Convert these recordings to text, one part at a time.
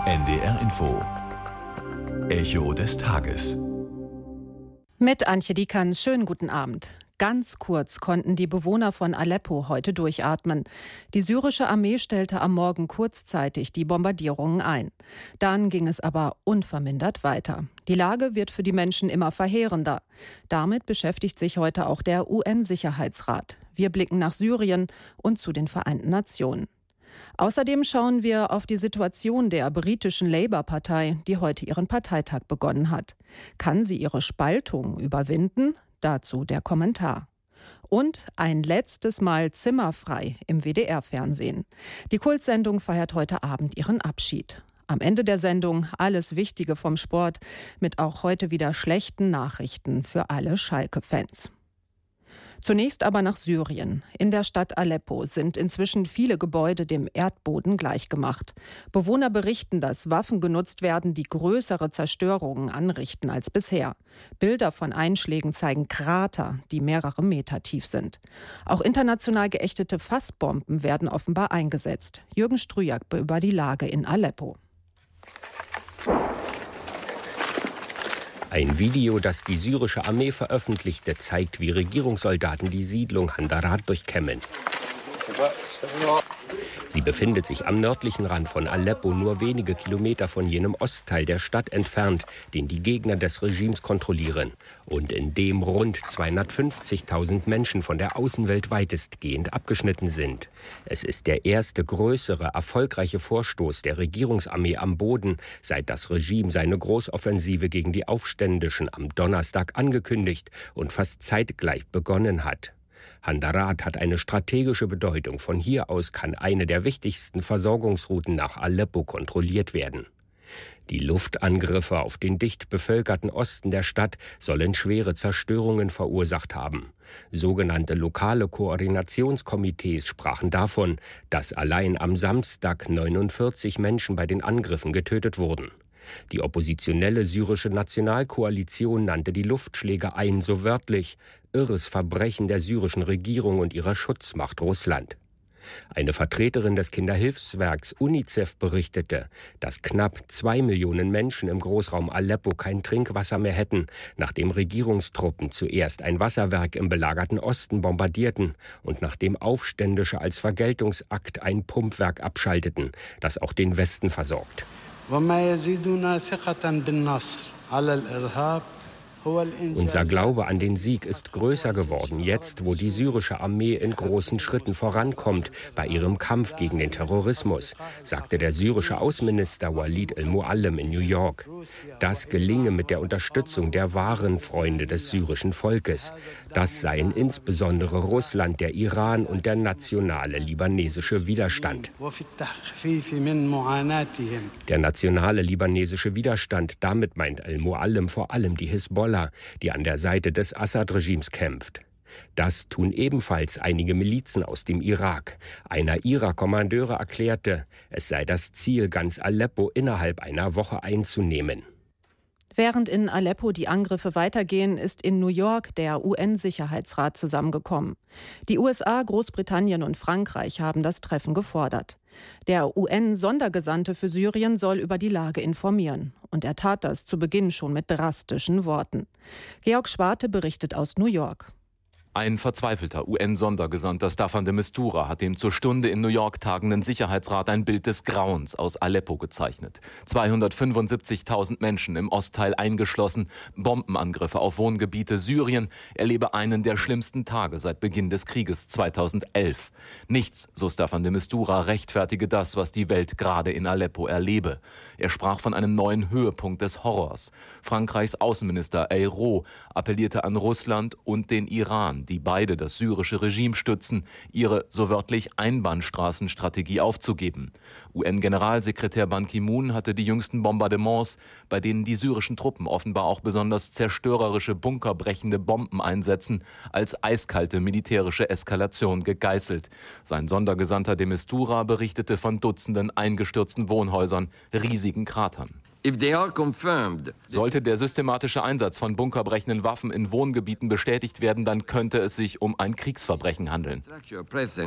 NDR Info. Echo des Tages. Mit Antje Dieckans, schönen guten Abend. Ganz kurz konnten die Bewohner von Aleppo heute durchatmen. Die syrische Armee stellte am Morgen kurzzeitig die Bombardierungen ein. Dann ging es aber unvermindert weiter. Die Lage wird für die Menschen immer verheerender. Damit beschäftigt sich heute auch der UN-Sicherheitsrat. Wir blicken nach Syrien und zu den Vereinten Nationen. Außerdem schauen wir auf die Situation der britischen Labour-Partei, die heute ihren Parteitag begonnen hat. Kann sie ihre Spaltung überwinden? Dazu der Kommentar. Und ein letztes Mal zimmerfrei im WDR-Fernsehen. Die Kultsendung feiert heute Abend ihren Abschied. Am Ende der Sendung alles Wichtige vom Sport mit auch heute wieder schlechten Nachrichten für alle Schalke-Fans. Zunächst aber nach Syrien. In der Stadt Aleppo sind inzwischen viele Gebäude dem Erdboden gleichgemacht. Bewohner berichten, dass Waffen genutzt werden, die größere Zerstörungen anrichten als bisher. Bilder von Einschlägen zeigen Krater, die mehrere Meter tief sind. Auch international geächtete Fassbomben werden offenbar eingesetzt. Jürgen Strujak über die Lage in Aleppo. Ein Video, das die syrische Armee veröffentlichte, zeigt, wie Regierungssoldaten die Siedlung Handarat durchkämmen. Sie befindet sich am nördlichen Rand von Aleppo, nur wenige Kilometer von jenem Ostteil der Stadt entfernt, den die Gegner des Regimes kontrollieren und in dem rund 250.000 Menschen von der Außenwelt weitestgehend abgeschnitten sind. Es ist der erste größere, erfolgreiche Vorstoß der Regierungsarmee am Boden, seit das Regime seine Großoffensive gegen die Aufständischen am Donnerstag angekündigt und fast zeitgleich begonnen hat. Handarat hat eine strategische Bedeutung. Von hier aus kann eine der wichtigsten Versorgungsrouten nach Aleppo kontrolliert werden. Die Luftangriffe auf den dicht bevölkerten Osten der Stadt sollen schwere Zerstörungen verursacht haben. Sogenannte lokale Koordinationskomitees sprachen davon, dass allein am Samstag 49 Menschen bei den Angriffen getötet wurden. Die oppositionelle syrische Nationalkoalition nannte die Luftschläge so wörtlich irres Verbrechen der syrischen Regierung und ihrer Schutzmacht Russland. Eine Vertreterin des Kinderhilfswerks UNICEF berichtete, dass knapp 2 Millionen Menschen im Großraum Aleppo kein Trinkwasser mehr hätten, nachdem Regierungstruppen zuerst ein Wasserwerk im belagerten Osten bombardierten und nachdem Aufständische als Vergeltungsakt ein Pumpwerk abschalteten, das auch den Westen versorgt. Unser Glaube an den Sieg ist größer geworden, jetzt, wo die syrische Armee in großen Schritten vorankommt bei ihrem Kampf gegen den Terrorismus, sagte der syrische Außenminister Walid al-Muallim in New York. Das gelinge mit der Unterstützung der wahren Freunde des syrischen Volkes. Das seien insbesondere Russland, der Iran und der nationale libanesische Widerstand. Der nationale libanesische Widerstand, damit meint al-Muallim vor allem die Hisbollah, die an der Seite des Assad-Regimes kämpft. Das tun ebenfalls einige Milizen aus dem Irak. Einer ihrer Kommandeure erklärte, es sei das Ziel, ganz Aleppo innerhalb einer Woche einzunehmen. Während in Aleppo die Angriffe weitergehen, ist in New York der UN-Sicherheitsrat zusammengekommen. Die USA, Großbritannien und Frankreich haben das Treffen gefordert. Der UN-Sondergesandte für Syrien soll über die Lage informieren. Und er tat das zu Beginn schon mit drastischen Worten. Georg Schwarte berichtet aus New York. Ein verzweifelter UN-Sondergesandter Staffan de Mistura hat dem zur Stunde in New York tagenden Sicherheitsrat ein Bild des Grauens aus Aleppo gezeichnet. 275.000 Menschen im Ostteil eingeschlossen, Bombenangriffe auf Wohngebiete. Syrien erlebe einen der schlimmsten Tage seit Beginn des Krieges 2011. Nichts, so Staffan de Mistura, rechtfertige das, was die Welt gerade in Aleppo erlebe. Er sprach von einem neuen Höhepunkt des Horrors. Frankreichs Außenminister Ayrault appellierte an Russland und den Iran, die beide das syrische Regime stützen, ihre so wörtlich Einbahnstraßenstrategie aufzugeben. UN-Generalsekretär Ban Ki-moon hatte die jüngsten Bombardements, bei denen die syrischen Truppen offenbar auch besonders zerstörerische, bunkerbrechende Bomben einsetzen, als eiskalte militärische Eskalation gegeißelt. Sein Sondergesandter de Mistura berichtete von Dutzenden eingestürzten Wohnhäusern, riesigen Kratern. Sollte der systematische Einsatz von bunkerbrechenden Waffen in Wohngebieten bestätigt werden, dann könnte es sich um ein Kriegsverbrechen handeln.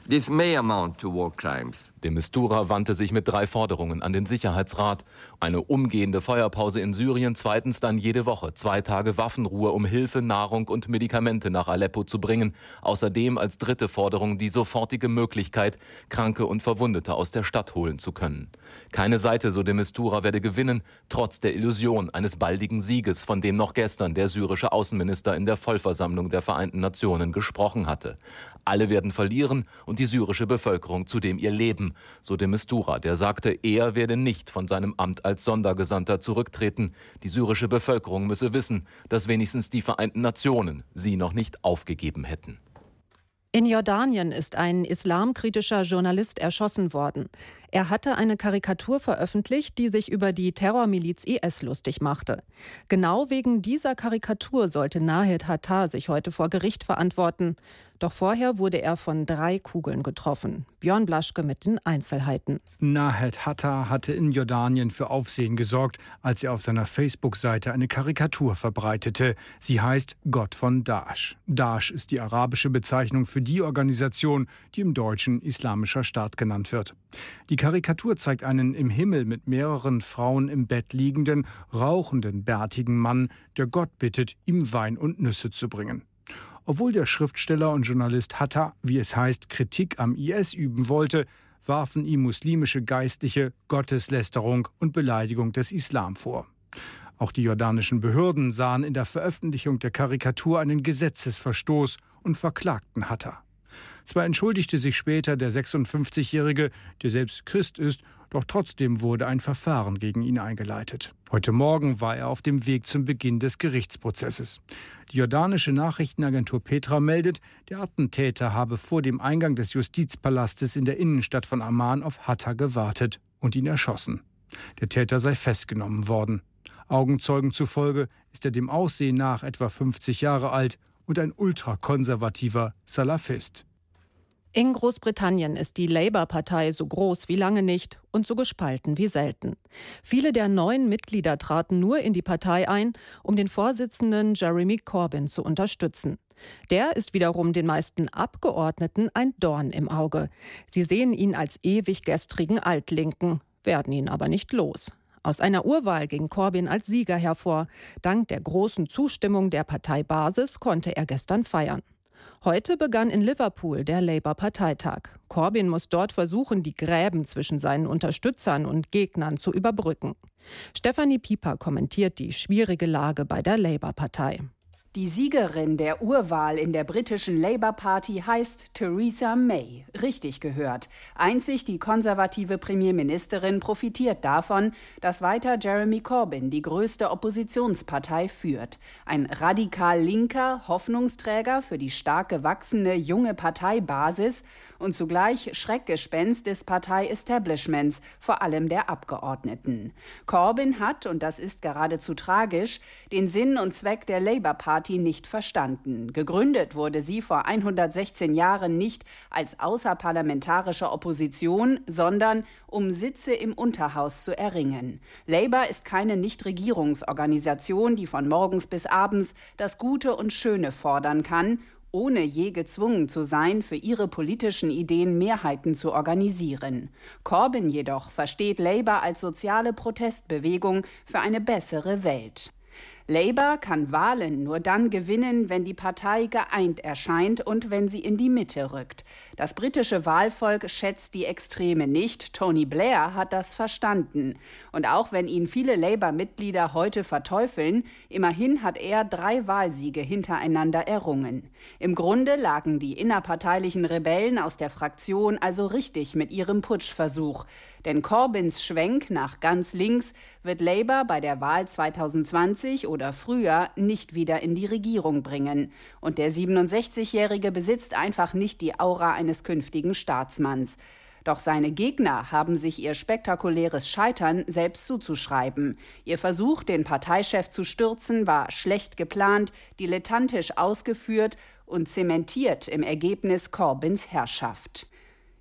This may amount to war crimes. De Mistura wandte sich mit 3 Forderungen an den Sicherheitsrat. Eine umgehende Feuerpause in Syrien, zweitens dann jede Woche 2 Tage Waffenruhe, um Hilfe, Nahrung und Medikamente nach Aleppo zu bringen. Außerdem als 3. Forderung die sofortige Möglichkeit, Kranke und Verwundete aus der Stadt holen zu können. Keine Seite, so de Mistura, werde gewinnen, trotz der Illusion eines baldigen Sieges, von dem noch gestern der syrische Außenminister in der Vollversammlung der Vereinten Nationen gesprochen hatte. Alle werden verlieren und die syrische Bevölkerung zudem ihr Leben, so de Mistura, der sagte, er werde nicht von seinem Amt als Sondergesandter zurücktreten. Die syrische Bevölkerung müsse wissen, dass wenigstens die Vereinten Nationen sie noch nicht aufgegeben hätten. In Jordanien ist ein islamkritischer Journalist erschossen worden. Er hatte eine Karikatur veröffentlicht, die sich über die Terrormiliz IS lustig machte. Genau wegen dieser Karikatur sollte Nahed Hattar sich heute vor Gericht verantworten. Doch vorher wurde er von 3 Kugeln getroffen. Björn Blaschke mit den Einzelheiten. Nahed Hattar hatte in Jordanien für Aufsehen gesorgt, als er auf seiner Facebook-Seite eine Karikatur verbreitete. Sie heißt Gott von Daesh. Daesh ist die arabische Bezeichnung für die Organisation, die im Deutschen Islamischer Staat genannt wird. Die Karikatur zeigt einen im Himmel mit mehreren Frauen im Bett liegenden, rauchenden, bärtigen Mann, der Gott bittet, ihm Wein und Nüsse zu bringen. Obwohl der Schriftsteller und Journalist Hattar, wie es heißt, Kritik am IS üben wollte, warfen ihm muslimische Geistliche Gotteslästerung und Beleidigung des Islam vor. Auch die jordanischen Behörden sahen in der Veröffentlichung der Karikatur einen Gesetzesverstoß und verklagten Hattar. Zwar entschuldigte sich später der 56-Jährige, der selbst Christ ist, doch trotzdem wurde ein Verfahren gegen ihn eingeleitet. Heute Morgen war er auf dem Weg zum Beginn des Gerichtsprozesses. Die jordanische Nachrichtenagentur Petra meldet, der Attentäter habe vor dem Eingang des Justizpalastes in der Innenstadt von Amman auf Hattar gewartet und ihn erschossen. Der Täter sei festgenommen worden. Augenzeugen zufolge ist er dem Aussehen nach etwa 50 Jahre alt und ein ultrakonservativer Salafist. In Großbritannien ist die Labour-Partei so groß wie lange nicht und so gespalten wie selten. Viele der neuen Mitglieder traten nur in die Partei ein, um den Vorsitzenden Jeremy Corbyn zu unterstützen. Der ist wiederum den meisten Abgeordneten ein Dorn im Auge. Sie sehen ihn als ewig gestrigen Altlinken, werden ihn aber nicht los. Aus einer Urwahl ging Corbyn als Sieger hervor. Dank der großen Zustimmung der Parteibasis konnte er gestern feiern. Heute begann in Liverpool der Labour-Parteitag. Corbyn muss dort versuchen, die Gräben zwischen seinen Unterstützern und Gegnern zu überbrücken. Stefanie Pieper kommentiert die schwierige Lage bei der Labour-Partei. Die Siegerin der Urwahl in der britischen Labour Party heißt Theresa May. Richtig gehört. Einzig die konservative Premierministerin profitiert davon, dass weiter Jeremy Corbyn die größte Oppositionspartei führt. Ein radikal linker Hoffnungsträger für die stark gewachsene junge Parteibasis und zugleich Schreckgespenst des Partei-Establishments, vor allem der Abgeordneten. Corbyn hat, und das ist geradezu tragisch, den Sinn und Zweck der Labour Party nicht verstanden. Gegründet wurde sie vor 116 Jahren nicht als außerparlamentarische Opposition, sondern um Sitze im Unterhaus zu erringen. Labour ist keine Nichtregierungsorganisation, die von morgens bis abends das Gute und Schöne fordern kann, ohne je gezwungen zu sein, für ihre politischen Ideen Mehrheiten zu organisieren. Corbyn jedoch versteht Labour als soziale Protestbewegung für eine bessere Welt. Labour kann Wahlen nur dann gewinnen, wenn die Partei geeint erscheint und wenn sie in die Mitte rückt. Das britische Wahlvolk schätzt die Extreme nicht. Tony Blair hat das verstanden. Und auch wenn ihn viele Labour-Mitglieder heute verteufeln, immerhin hat er 3 Wahlsiege hintereinander errungen. Im Grunde lagen die innerparteilichen Rebellen aus der Fraktion also richtig mit ihrem Putschversuch. Denn Corbyns Schwenk nach ganz links wird Labour bei der Wahl 2020 oder früher nicht wieder in die Regierung bringen. Und der 67-Jährige besitzt einfach nicht die Aura eines künftigen Staatsmanns. Doch seine Gegner haben sich ihr spektakuläres Scheitern selbst zuzuschreiben. Ihr Versuch, den Parteichef zu stürzen, war schlecht geplant, dilettantisch ausgeführt und zementiert im Ergebnis Corbyns Herrschaft.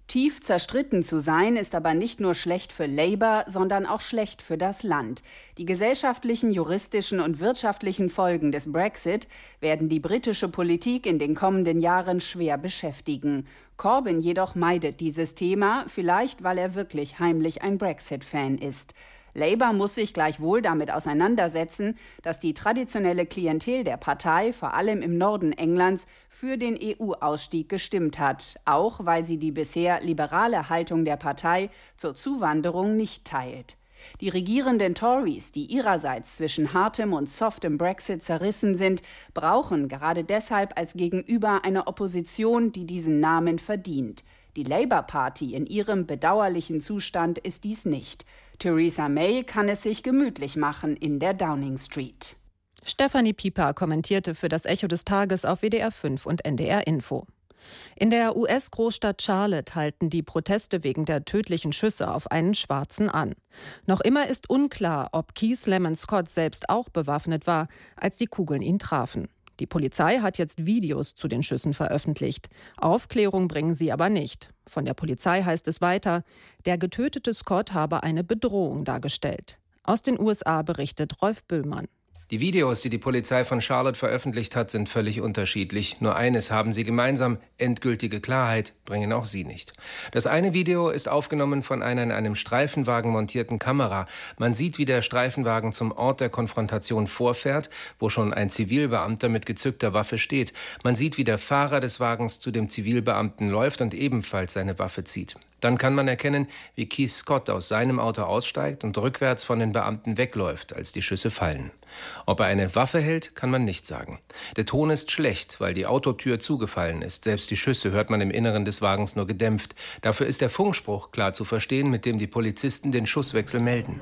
Tief zerstritten zu sein, ist aber nicht nur schlecht für Labour, sondern auch schlecht für das Land. Die gesellschaftlichen, juristischen und wirtschaftlichen Folgen des Brexit werden die britische Politik in den kommenden Jahren schwer beschäftigen. Corbyn jedoch meidet dieses Thema, vielleicht weil er wirklich heimlich ein Brexit-Fan ist. Labour muss sich gleichwohl damit auseinandersetzen, dass die traditionelle Klientel der Partei, vor allem im Norden Englands, für den EU-Ausstieg gestimmt hat, auch weil sie die bisher liberale Haltung der Partei zur Zuwanderung nicht teilt. Die regierenden Tories, die ihrerseits zwischen hartem und softem Brexit zerrissen sind, brauchen gerade deshalb als Gegenüber eine Opposition, die diesen Namen verdient. Die Labour Party in ihrem bedauerlichen Zustand ist dies nicht. Theresa May kann es sich gemütlich machen in der Downing Street. Stefanie Pieper kommentierte für das Echo des Tages auf WDR 5 und NDR Info. In der US-Großstadt Charlotte halten die Proteste wegen der tödlichen Schüsse auf einen Schwarzen an. Noch immer ist unklar, ob Keith Lemon Scott selbst auch bewaffnet war, als die Kugeln ihn trafen. Die Polizei hat jetzt Videos zu den Schüssen veröffentlicht. Aufklärung bringen sie aber nicht. Von der Polizei heißt es weiter, der getötete Scott habe eine Bedrohung dargestellt. Aus den USA berichtet Rolf Büllmann. Die Videos, die die Polizei von Charlotte veröffentlicht hat, sind völlig unterschiedlich. Nur eines haben sie gemeinsam: endgültige Klarheit bringen auch sie nicht. Das eine Video ist aufgenommen von einer in einem Streifenwagen montierten Kamera. Man sieht, wie der Streifenwagen zum Ort der Konfrontation vorfährt, wo schon ein Zivilbeamter mit gezückter Waffe steht. Man sieht, wie der Fahrer des Wagens zu dem Zivilbeamten läuft und ebenfalls seine Waffe zieht. Dann kann man erkennen, wie Keith Scott aus seinem Auto aussteigt und rückwärts von den Beamten wegläuft, als die Schüsse fallen. Ob er eine Waffe hält, kann man nicht sagen. Der Ton ist schlecht, weil die Autotür zugefallen ist. Selbst die Schüsse hört man im Inneren des Wagens nur gedämpft. Dafür ist der Funkspruch klar zu verstehen, mit dem die Polizisten den Schusswechsel melden.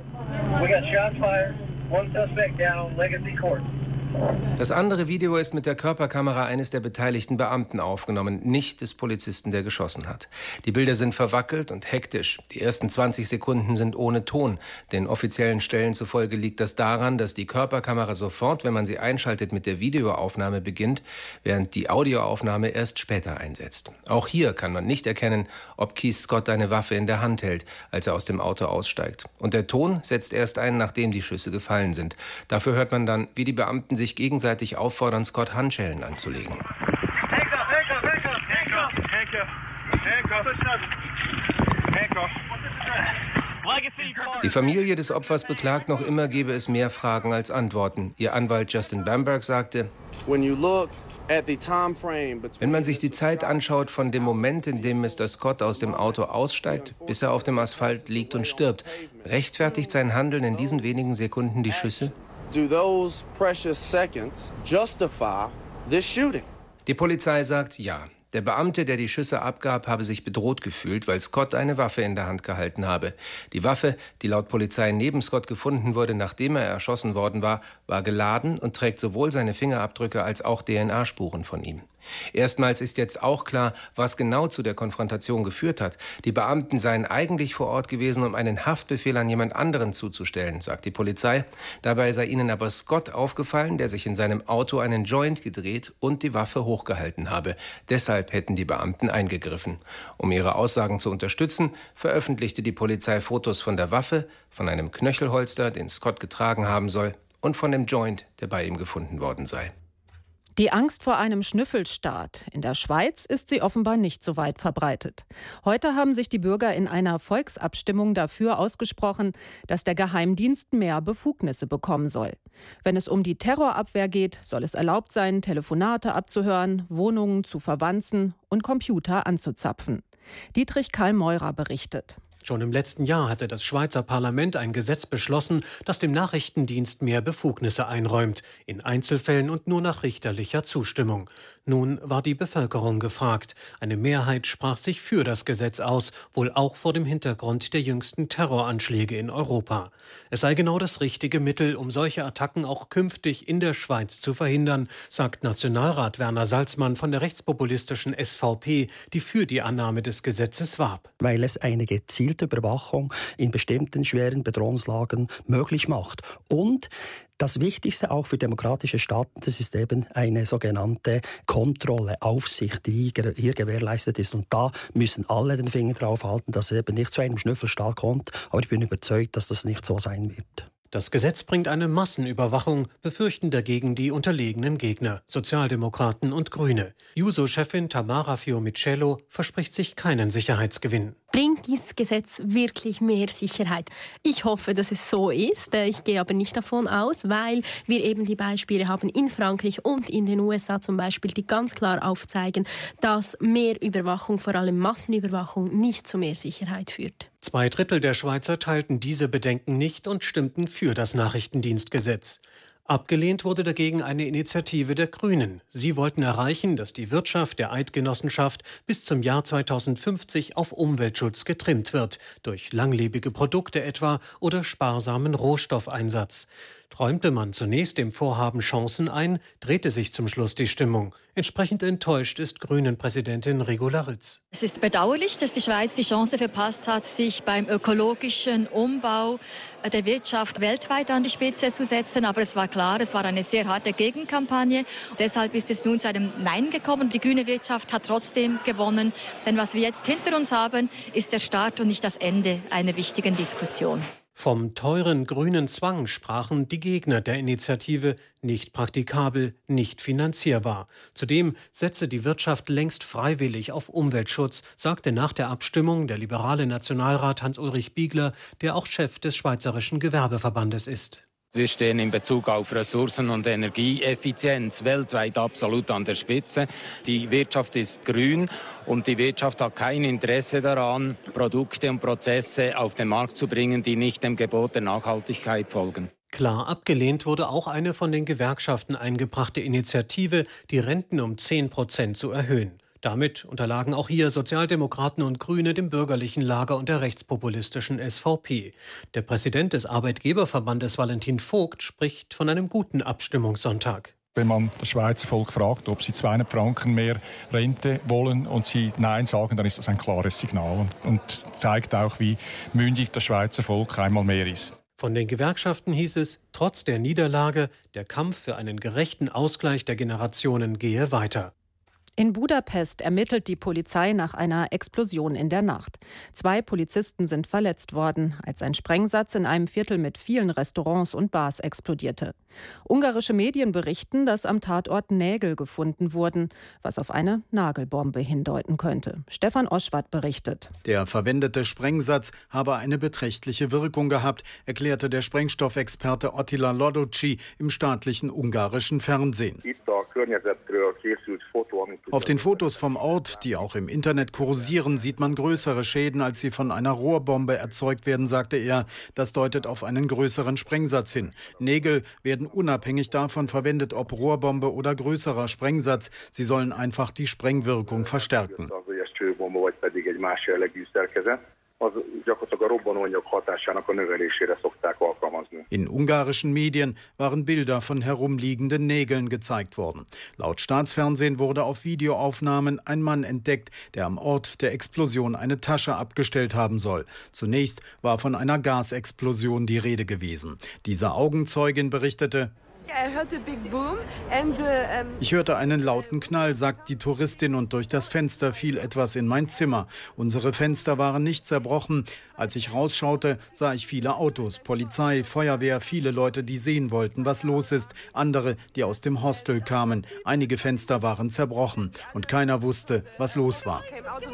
Das andere Video ist mit der Körperkamera eines der beteiligten Beamten aufgenommen, nicht des Polizisten, der geschossen hat. Die Bilder sind verwackelt und hektisch. Die ersten 20 Sekunden sind ohne Ton. Den offiziellen Stellen zufolge liegt das daran, dass die Körperkamera sofort, wenn man sie einschaltet, mit der Videoaufnahme beginnt, während die Audioaufnahme erst später einsetzt. Auch hier kann man nicht erkennen, ob Keith Scott eine Waffe in der Hand hält, als er aus dem Auto aussteigt. Und der Ton setzt erst ein, nachdem die Schüsse gefallen sind. Dafür hört man dann, wie die Beamten sich gegenseitig auffordern, Scott Handschellen anzulegen. Die Familie des Opfers beklagt noch immer, gebe es mehr Fragen als Antworten. Ihr Anwalt Justin Bamberg sagte: Wenn man sich die Zeit anschaut von dem Moment, in dem Mr. Scott aus dem Auto aussteigt, bis er auf dem Asphalt liegt und stirbt, rechtfertigt sein Handeln in diesen wenigen Sekunden die Schüsse? Die Polizei sagt ja. Der Beamte, der die Schüsse abgab, habe sich bedroht gefühlt, weil Scott eine Waffe in der Hand gehalten habe. Die Waffe, die laut Polizei neben Scott gefunden wurde, nachdem er erschossen worden war geladen und trägt sowohl seine Fingerabdrücke als auch DNA-Spuren von ihm. Erstmals ist jetzt auch klar, was genau zu der Konfrontation geführt hat. Die Beamten seien eigentlich vor Ort gewesen, um einen Haftbefehl an jemand anderen zuzustellen, sagt die Polizei. Dabei sei ihnen aber Scott aufgefallen, der sich in seinem Auto einen Joint gedreht und die Waffe hochgehalten habe. Deshalb hätten die Beamten eingegriffen. Um ihre Aussagen zu unterstützen, veröffentlichte die Polizei Fotos von der Waffe, von einem Knöchelholster, den Scott getragen haben soll, und von dem Joint, der bei ihm gefunden worden sei. Die Angst vor einem Schnüffelstaat. In der Schweiz ist sie offenbar nicht so weit verbreitet. Heute haben sich die Bürger in einer Volksabstimmung dafür ausgesprochen, dass der Geheimdienst mehr Befugnisse bekommen soll. Wenn es um die Terrorabwehr geht, soll es erlaubt sein, Telefonate abzuhören, Wohnungen zu verwanzen und Computer anzuzapfen. Dietrich Karl Meurer berichtet. Schon im letzten Jahr hatte das Schweizer Parlament ein Gesetz beschlossen, das dem Nachrichtendienst mehr Befugnisse einräumt, in Einzelfällen und nur nach richterlicher Zustimmung. Nun war die Bevölkerung gefragt. Eine Mehrheit sprach sich für das Gesetz aus, wohl auch vor dem Hintergrund der jüngsten Terroranschläge in Europa. Es sei genau das richtige Mittel, um solche Attacken auch künftig in der Schweiz zu verhindern, sagt Nationalrat Werner Salzmann von der rechtspopulistischen SVP, die für die Annahme des Gesetzes warb. Weil es einige Ziele gezielte Überwachung in bestimmten schweren Bedrohungslagen möglich macht. Und das Wichtigste auch für demokratische Staaten, das ist eben eine sogenannte Kontrolle, Aufsicht, die hier gewährleistet ist. Und da müssen alle den Finger drauf halten, dass es eben nicht zu einem Schnüffelstaat kommt. Aber ich bin überzeugt, dass das nicht so sein wird. Das Gesetz bringt eine Massenüberwachung, befürchten dagegen die unterlegenen Gegner, Sozialdemokraten und Grüne. Juso-Chefin Tamara Fiumicello verspricht sich keinen Sicherheitsgewinn. Bringt dieses Gesetz wirklich mehr Sicherheit? Ich hoffe, dass es so ist. Ich gehe aber nicht davon aus, weil wir eben die Beispiele haben in Frankreich und in den USA zum Beispiel, die ganz klar aufzeigen, dass mehr Überwachung, vor allem Massenüberwachung, nicht zu mehr Sicherheit führt. 2/3 der Schweizer teilten diese Bedenken nicht und stimmten für das Nachrichtendienstgesetz. Abgelehnt wurde dagegen eine Initiative der Grünen. Sie wollten erreichen, dass die Wirtschaft der Eidgenossenschaft bis zum Jahr 2050 auf Umweltschutz getrimmt wird, durch langlebige Produkte etwa oder sparsamen Rohstoffeinsatz. Räumte man zunächst dem Vorhaben Chancen ein, drehte sich zum Schluss die Stimmung. Entsprechend enttäuscht ist Grünen-Präsidentin Regula Ritz. Es ist bedauerlich, dass die Schweiz die Chance verpasst hat, sich beim ökologischen Umbau der Wirtschaft weltweit an die Spitze zu setzen. Aber es war klar, es war eine sehr harte Gegenkampagne. Deshalb ist es nun zu einem Nein gekommen. Die grüne Wirtschaft hat trotzdem gewonnen. Denn was wir jetzt hinter uns haben, ist der Start und nicht das Ende einer wichtigen Diskussion. Vom teuren grünen Zwang sprachen die Gegner der Initiative, nicht praktikabel, nicht finanzierbar. Zudem setze die Wirtschaft längst freiwillig auf Umweltschutz, sagte nach der Abstimmung der liberale Nationalrat Hans-Ulrich Biegler, der auch Chef des Schweizerischen Gewerbeverbandes ist. Wir stehen in Bezug auf Ressourcen- und Energieeffizienz weltweit absolut an der Spitze. Die Wirtschaft ist grün und die Wirtschaft hat kein Interesse daran, Produkte und Prozesse auf den Markt zu bringen, die nicht dem Gebot der Nachhaltigkeit folgen. Klar abgelehnt wurde auch eine von den Gewerkschaften eingebrachte Initiative, die Renten um 10% zu erhöhen. Damit unterlagen auch hier Sozialdemokraten und Grüne dem bürgerlichen Lager und der rechtspopulistischen SVP. Der Präsident des Arbeitgeberverbandes Valentin Vogt spricht von einem guten Abstimmungssonntag. Wenn man das Schweizer Volk fragt, ob sie 200 Franken mehr Rente wollen und sie Nein sagen, dann ist das ein klares Signal und zeigt auch, wie mündig das Schweizer Volk einmal mehr ist. Von den Gewerkschaften hieß es, trotz der Niederlage, der Kampf für einen gerechten Ausgleich der Generationen gehe weiter. In Budapest ermittelt die Polizei nach einer Explosion in der Nacht. 2 Polizisten sind verletzt worden, als ein Sprengsatz in einem Viertel mit vielen Restaurants und Bars explodierte. Ungarische Medien berichten, dass am Tatort Nägel gefunden wurden, was auf eine Nagelbombe hindeuten könnte. Stefan Oschwart berichtet. Der verwendete Sprengsatz habe eine beträchtliche Wirkung gehabt, erklärte der Sprengstoffexperte Attila Lodoci im staatlichen ungarischen Fernsehen. Auf den Fotos vom Ort, die auch im Internet kursieren, sieht man größere Schäden, als sie von einer Rohrbombe erzeugt werden, sagte er. Das deutet auf einen größeren Sprengsatz hin. Nägel werden unabhängig davon verwendet, ob Rohrbombe oder größerer Sprengsatz. Sie sollen einfach die Sprengwirkung verstärken. In ungarischen Medien waren Bilder von herumliegenden Nägeln gezeigt worden. Laut Staatsfernsehen wurde auf Videoaufnahmen ein Mann entdeckt, der am Ort der Explosion eine Tasche abgestellt haben soll. Zunächst war von einer Gasexplosion die Rede gewesen. Diese Augenzeugin berichtete: Ich hörte einen lauten Knall, sagt die Touristin, und durch das Fenster fiel etwas in mein Zimmer. Unsere Fenster waren nicht zerbrochen. Als ich rausschaute, sah ich viele Autos, Polizei, Feuerwehr, viele Leute, die sehen wollten, was los ist, andere, die aus dem Hostel kamen. Einige Fenster waren zerbrochen und keiner wusste, was los war.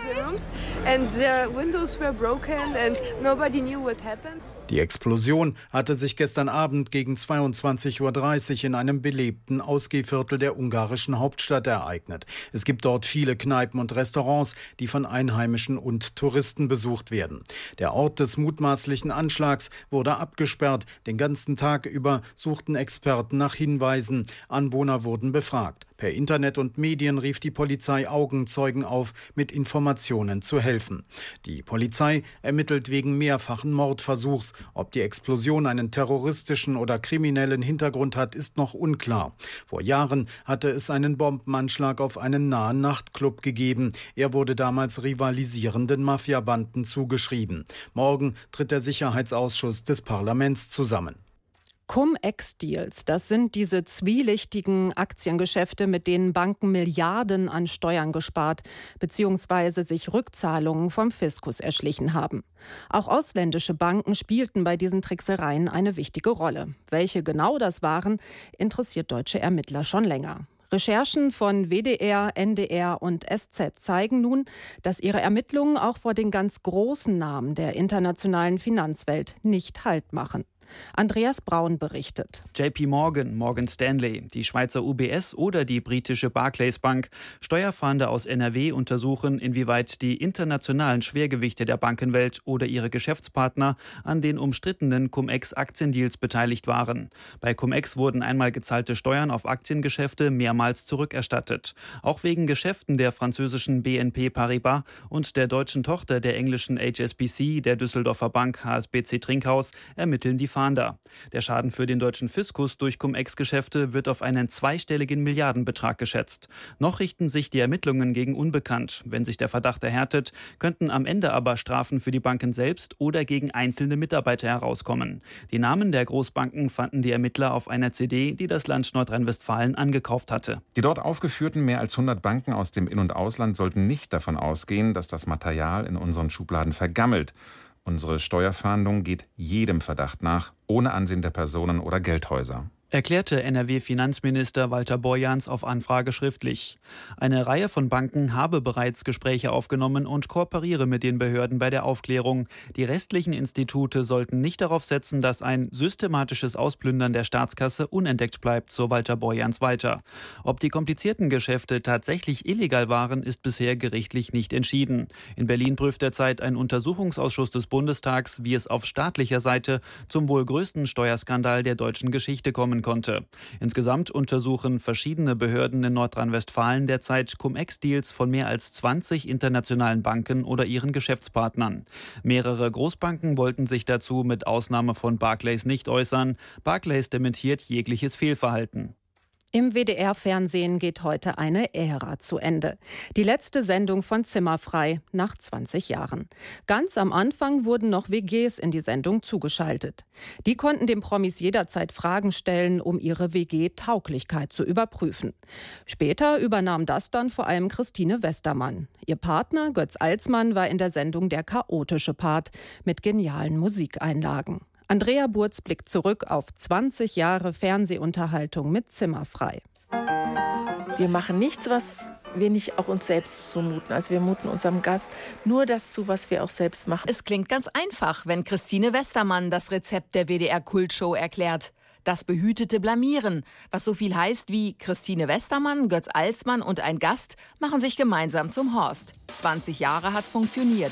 Die Explosion hatte sich gestern Abend gegen 22:30 Uhr in einem belebten Ausgehviertel der ungarischen Hauptstadt ereignet. Es gibt dort viele Kneipen und Restaurants, die von Einheimischen und Touristen besucht werden. Der Ort des mutmaßlichen Anschlags wurde abgesperrt. Den ganzen Tag über suchten Experten nach Hinweisen. Anwohner wurden befragt. Per Internet und Medien rief die Polizei Augenzeugen auf, mit Informationen zu helfen. Die Polizei ermittelt wegen mehrfachen Mordversuchs. Ob die Explosion einen terroristischen oder kriminellen Hintergrund hat, ist noch unklar. Vor Jahren hatte es einen Bombenanschlag auf einen nahen Nachtclub gegeben. Er wurde damals rivalisierenden Mafiabanden zugeschrieben. Morgen tritt der Sicherheitsausschuss des Parlaments zusammen. Cum-Ex-Deals, das sind diese zwielichtigen Aktiengeschäfte, mit denen Banken Milliarden an Steuern gespart bzw. sich Rückzahlungen vom Fiskus erschlichen haben. Auch ausländische Banken spielten bei diesen Tricksereien eine wichtige Rolle. Welche genau das waren, interessiert deutsche Ermittler schon länger. Recherchen von WDR, NDR und SZ zeigen nun, dass ihre Ermittlungen auch vor den ganz großen Namen der internationalen Finanzwelt nicht Halt machen. Andreas Braun berichtet. JP Morgan, Morgan Stanley, die Schweizer UBS oder die britische Barclays Bank. Steuerfahnder aus NRW untersuchen, inwieweit die internationalen Schwergewichte der Bankenwelt oder ihre Geschäftspartner an den umstrittenen Cum-Ex-Aktiendeals beteiligt waren. Bei Cum-Ex wurden einmal gezahlte Steuern auf Aktiengeschäfte mehrmals zurückerstattet. Auch wegen Geschäften der französischen BNP Paribas und der deutschen Tochter der englischen HSBC, der Düsseldorfer Bank HSBC Trinkhaus, ermitteln die Fahnder. Der Schaden für den deutschen Fiskus durch Cum-Ex-Geschäfte wird auf einen zweistelligen Milliardenbetrag geschätzt. Noch richten sich die Ermittlungen gegen unbekannt. Wenn sich der Verdacht erhärtet, könnten am Ende aber Strafen für die Banken selbst oder gegen einzelne Mitarbeiter herauskommen. Die Namen der Großbanken fanden die Ermittler auf einer CD, die das Land Nordrhein-Westfalen angekauft hatte. Die dort aufgeführten mehr als 100 Banken aus dem In- und Ausland sollten nicht davon ausgehen, dass das Material in unseren Schubladen vergammelt. Unsere Steuerfahndung geht jedem Verdacht nach, ohne Ansehen der Personen oder Geldhäuser. Erklärte NRW-Finanzminister Walter Borjans auf Anfrage schriftlich. Eine Reihe von Banken habe bereits Gespräche aufgenommen und kooperiere mit den Behörden bei der Aufklärung. Die restlichen Institute sollten nicht darauf setzen, dass ein systematisches Ausplündern der Staatskasse unentdeckt bleibt, so Walter Borjans weiter. Ob die komplizierten Geschäfte tatsächlich illegal waren, ist bisher gerichtlich nicht entschieden. In Berlin prüft derzeit ein Untersuchungsausschuss des Bundestags, wie es auf staatlicher Seite zum wohl größten Steuerskandal der deutschen Geschichte kommen konnte. Insgesamt untersuchen verschiedene Behörden in Nordrhein-Westfalen derzeit Cum-Ex-Deals von mehr als 20 internationalen Banken oder ihren Geschäftspartnern. Mehrere Großbanken wollten sich dazu mit Ausnahme von Barclays nicht äußern. Barclays dementiert jegliches Fehlverhalten. Im WDR-Fernsehen geht heute eine Ära zu Ende. Die letzte Sendung von Zimmerfrei nach 20 Jahren. Ganz am Anfang wurden noch WGs in die Sendung zugeschaltet. Die konnten den Promis jederzeit Fragen stellen, um ihre WG-Tauglichkeit zu überprüfen. Später übernahm das dann vor allem Christine Westermann. Ihr Partner Götz Alsmann war in der Sendung der chaotische Part mit genialen Musikeinlagen. Andrea Burz blickt zurück auf 20 Jahre Fernsehunterhaltung mit Zimmerfrei. Wir machen nichts, was wir nicht auch uns selbst zumuten. Also wir muten unserem Gast nur das zu, was wir auch selbst machen. Es klingt ganz einfach, wenn Christine Westermann das Rezept der WDR-Kultshow erklärt. Das behütete Blamieren, was so viel heißt wie Christine Westermann, Götz Alsmann und ein Gast machen sich gemeinsam zum Horst. 20 Jahre hat's funktioniert.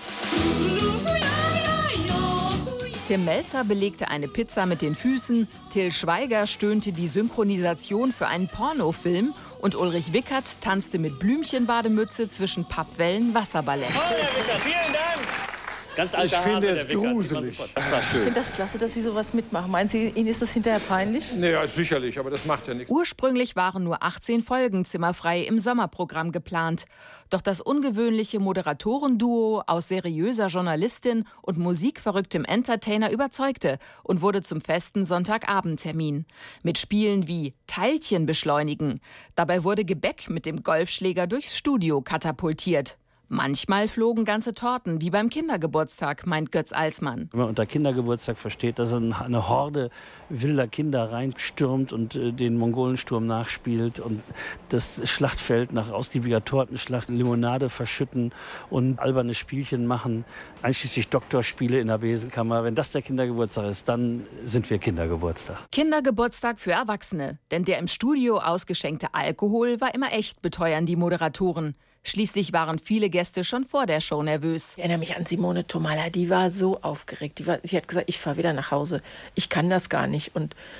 Tim Melzer belegte eine Pizza mit den Füßen, Till Schweiger stöhnte die Synchronisation für einen Pornofilm und Ulrich Wickert tanzte mit Blümchenbademütze zwischen Pappwellen Wasserballett. Oh, Herr Wickert, vielen Dank! Ganz alter Hase, der Wickert. Gruselig. Das war schön. Ich finde das klasse, dass Sie sowas mitmachen. Meinen Sie, Ihnen ist das hinterher peinlich? Naja, sicherlich, aber das macht ja nichts. Ursprünglich waren nur 18 Folgen Zimmerfrei im Sommerprogramm geplant. Doch das ungewöhnliche Moderatorenduo aus seriöser Journalistin und musikverrücktem Entertainer überzeugte und wurde zum festen Sonntagabendtermin. Mit Spielen wie Teilchen beschleunigen. Dabei wurde Gebäck mit dem Golfschläger durchs Studio katapultiert. Manchmal flogen ganze Torten, wie beim Kindergeburtstag, meint Götz Alsmann. Wenn man unter Kindergeburtstag versteht, dass eine Horde wilder Kinder reinstürmt und den Mongolensturm nachspielt und das Schlachtfeld nach ausgiebiger Tortenschlacht Limonade verschütten und alberne Spielchen machen, einschließlich Doktorspiele in der Besenkammer. Wenn das der Kindergeburtstag ist, dann sind wir Kindergeburtstag. Kindergeburtstag für Erwachsene, denn der im Studio ausgeschenkte Alkohol war immer echt, beteuern die Moderatoren. Schließlich waren viele Gäste schon vor der Show nervös. Ich erinnere mich an Simone Tomalla, die war so aufgeregt. Sie hat gesagt, ich fahre wieder nach Hause. Ich kann das gar nicht. Und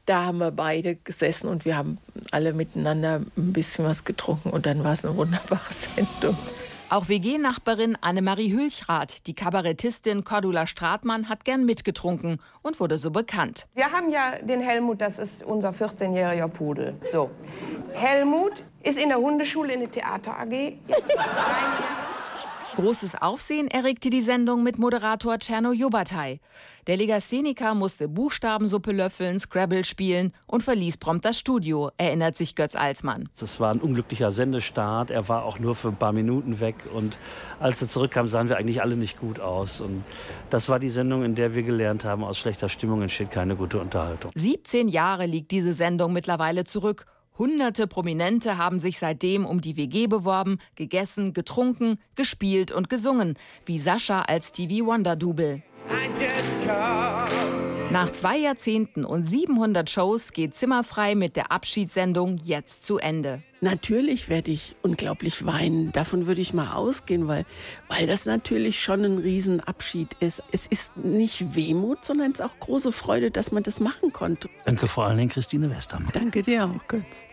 Da haben wir beide gesessen und wir haben alle miteinander ein bisschen was getrunken und dann war es eine wunderbare Sendung. Auch WG-Nachbarin Annemarie Hülchrath, die Kabarettistin Cordula Stratmann, hat gern mitgetrunken und wurde so bekannt. Wir haben ja den Helmut, das ist unser 14-jähriger Pudel. So. Helmut ist in der Hundeschule in der Theater AG. Jetzt Großes Aufsehen erregte die Sendung mit Moderator Cerno Jobatai. Der Legastheniker musste Buchstabensuppe löffeln, Scrabble spielen und verließ prompt das Studio, erinnert sich Götz Alsmann. Es war ein unglücklicher Sendestart. Er war auch nur für ein paar Minuten weg. Und als er zurückkam, sahen wir eigentlich alle nicht gut aus. Und das war die Sendung, in der wir gelernt haben, aus schlechter Stimmung entsteht keine gute Unterhaltung. 17 Jahre liegt diese Sendung mittlerweile zurück. Hunderte Prominente haben sich seitdem um die WG beworben, gegessen, getrunken, gespielt und gesungen, wie Sascha als Stevie Wonder-Double. Nach 2 Jahrzehnten und 700 Shows geht Zimmerfrei mit der Abschiedssendung jetzt zu Ende. Natürlich werde ich unglaublich weinen. Davon würde ich mal ausgehen, weil das natürlich schon ein Riesenabschied ist. Es ist nicht Wehmut, sondern es ist auch große Freude, dass man das machen konnte. Danke vor allem Christine Westermann. Danke dir auch, Götz.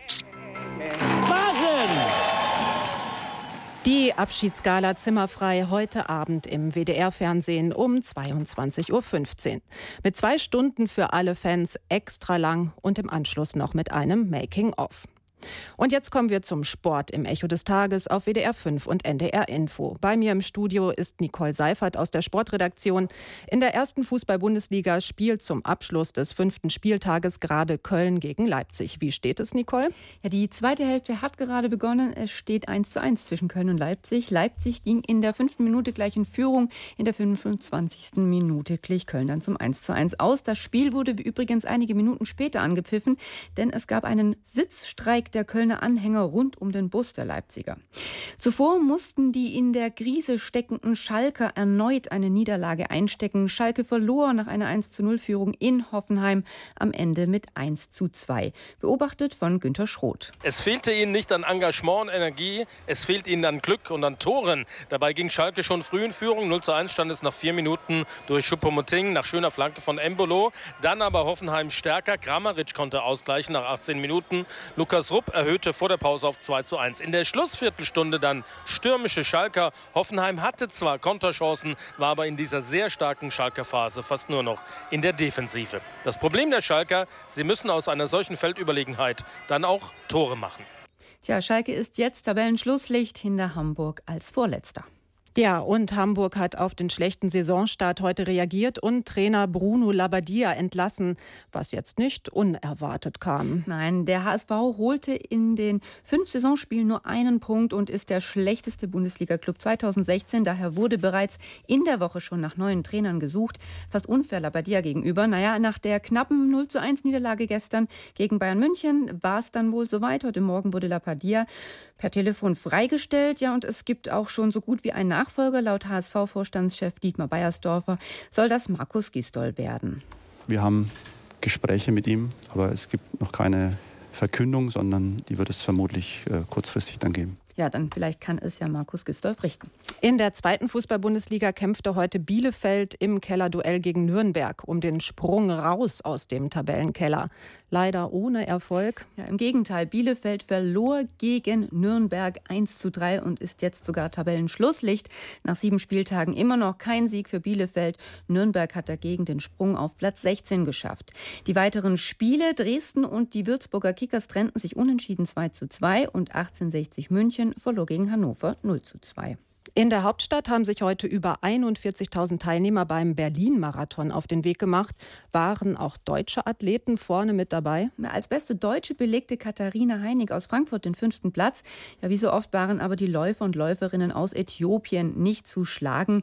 Die Abschiedsgala Zimmerfrei heute Abend im WDR-Fernsehen um 22:15 Uhr. Mit 2 Stunden für alle Fans extra lang und im Anschluss noch mit einem Making-of. Und jetzt kommen wir zum Sport im Echo des Tages auf WDR 5 und NDR Info. Bei mir im Studio ist Nicole Seifert aus der Sportredaktion. In der ersten Fußball-Bundesliga spielt zum Abschluss des 5. Spieltages gerade Köln gegen Leipzig. Wie steht es, Nicole? Ja, die zweite Hälfte hat gerade begonnen. Es steht 1:1 zwischen Köln und Leipzig. Leipzig ging in der 5. Minute gleich in Führung. In der 25. Minute glich Köln dann zum 1:1 aus. Das Spiel wurde übrigens einige Minuten später angepfiffen, denn es gab einen Sitzstreik der Kölner Anhänger rund um den Bus der Leipziger. Zuvor mussten die in der Krise steckenden Schalker erneut eine Niederlage einstecken. Schalke verlor nach einer 1:0-Führung in Hoffenheim am Ende mit 1:2. Beobachtet von Günter Schroth. Es fehlte ihnen nicht an Engagement und Energie, es fehlt ihnen an Glück und an Toren. Dabei ging Schalke schon früh in Führung. 0:1 stand es nach 4 Minuten durch Choupo-Moting nach schöner Flanke von Embolo. Dann aber Hoffenheim stärker. Kramaric konnte ausgleichen nach 18 Minuten. Lukas Rupp erhöhte vor der Pause auf 2:1. In der Schlussviertelstunde dann stürmische Schalker. Hoffenheim hatte zwar Konterchancen, war aber in dieser sehr starken Schalker Phase fast nur noch in der Defensive. Das Problem der Schalker, sie müssen aus einer solchen Feldüberlegenheit dann auch Tore machen. Tja, Schalke ist jetzt Tabellenschlusslicht hinter Hamburg als Vorletzter. Ja, und Hamburg hat auf den schlechten Saisonstart heute reagiert und Trainer Bruno Labbadia entlassen, was jetzt nicht unerwartet kam. Nein, der HSV holte in den 5 Saisonspielen nur 1 Punkt und ist der schlechteste Bundesliga-Club 2016. Daher wurde bereits in der Woche schon nach neuen Trainern gesucht. Fast unfair Labbadia gegenüber. Nach der knappen 0:1-Niederlage gestern gegen Bayern München war es dann wohl soweit. Heute Morgen wurde Labbadia per Telefon freigestellt. Ja, und es gibt auch schon so gut wie einen Nachfolger. Laut HSV-Vorstandschef Dietmar Beiersdorfer soll das Markus Gisdol werden. Wir haben Gespräche mit ihm, aber es gibt noch keine Verkündung, sondern die wird es vermutlich kurzfristig dann geben. Ja, dann vielleicht kann es ja Markus Gisdol richten. In der 2. Fußball-Bundesliga kämpfte heute Bielefeld im Kellerduell gegen Nürnberg um den Sprung raus aus dem Tabellenkeller. Leider ohne Erfolg. Ja, im Gegenteil, Bielefeld verlor gegen Nürnberg 1:3 und ist jetzt sogar Tabellenschlusslicht. Nach 7 Spieltagen immer noch kein Sieg für Bielefeld. Nürnberg hat dagegen den Sprung auf Platz 16 geschafft. Die weiteren Spiele, Dresden und die Würzburger Kickers trennten sich unentschieden 2:2 und 1860 München verlor gegen Hannover 0:2. In der Hauptstadt haben sich heute über 41.000 Teilnehmer beim Berlin-Marathon auf den Weg gemacht. Waren auch deutsche Athleten vorne mit dabei? Als beste Deutsche belegte Katharina Heinig aus Frankfurt den 5. Platz. Ja, wie so oft waren aber die Läufer und Läuferinnen aus Äthiopien nicht zu schlagen.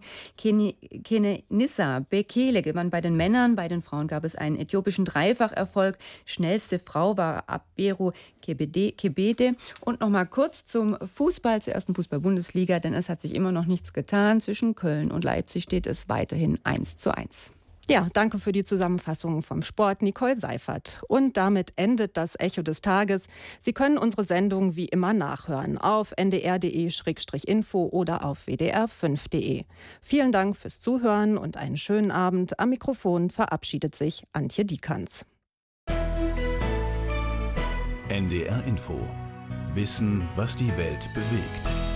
Kenenisa Bekele gewann bei den Männern. Bei den Frauen gab es einen äthiopischen Dreifacherfolg. Schnellste Frau war Abero Kebede. Und noch mal kurz zum Fußball, zur ersten Fußball-Bundesliga, denn es hat sich immer noch nichts getan. Zwischen Köln und Leipzig steht es weiterhin 1:1. Ja, danke für die Zusammenfassung vom Sport, Nicole Seifert. Und damit endet das Echo des Tages. Sie können unsere Sendung wie immer nachhören auf ndr.de/info oder auf wdr5.de. Vielen Dank fürs Zuhören und einen schönen Abend. Am Mikrofon verabschiedet sich Antje Diekanz. NDR Info. Wissen, was die Welt bewegt.